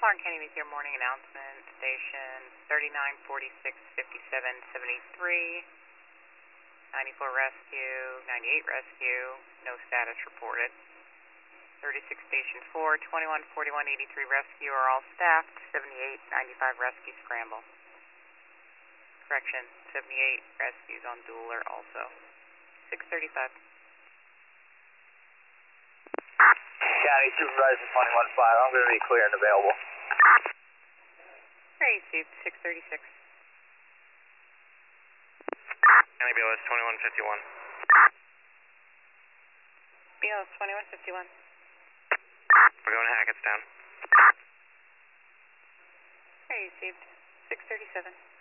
Clark County with your morning announcement. Station 39465773. 94 rescue, 98 rescue, no status reported. 36 Station 4, 214183 rescue are all staffed. 7895 rescue scramble. Correction, 78 rescues on Dueler also. 635. County Supervisor 215, I'm going to be clear and available. Received 636. County BLS 2151. BLS 2151. We're going to Hackettstown. Received 637.